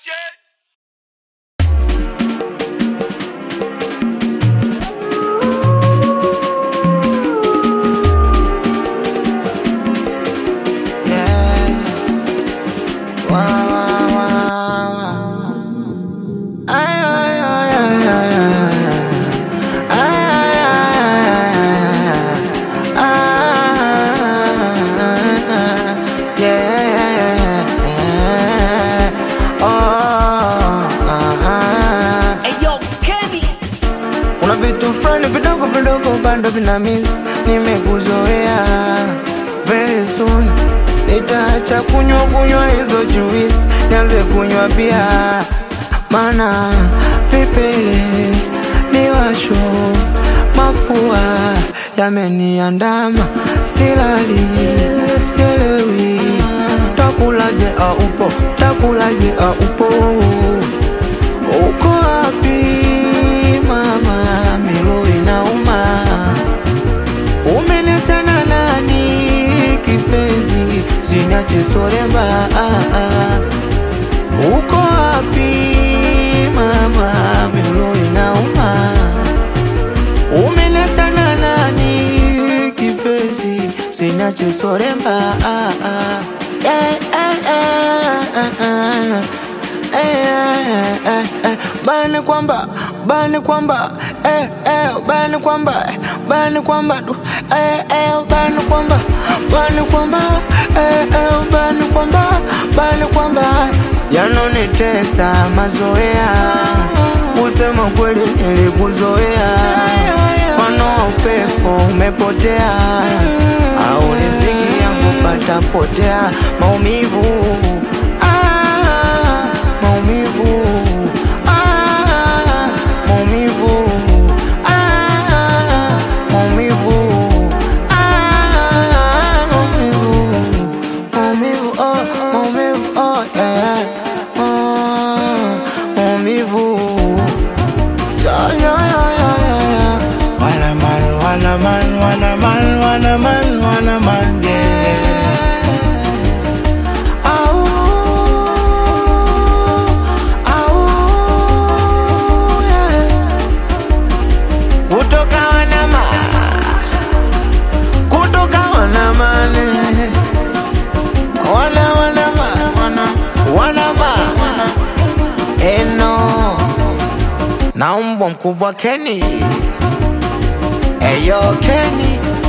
Kuna vitu fulani vidogo vidogo bado vina miss, nimekuzoea. Very soon nitaacha kunywa hizo juice, nianze kunywa bia. Mana vipele, miwasho, mafua yameniandama, silali, sielewi. Takulaje upo, takulaje upo. Uko wapi mama, milo inauma. Umeniacha na nani kipenzi, siniache soremba. Uko wapi mama, milo inauma. Umeniacha na nani kipenzi, siniache soremba. Bani kwamba bani kwamba bani kwamba bani kwamba bani kwamba bani kwamba bani kwamba bani kwamba yanonitesa mazoea. Kusema kweli nilikuzoea, mano upepo umepotea, au riziki yangu patapotea. Maumivu maumivu maumivu maumivu maumivu maumivu yeah. Maumivu wanna man yeah. Kutoka wanama eno na mbwa mkubwa Kenny. Eyo Kenny.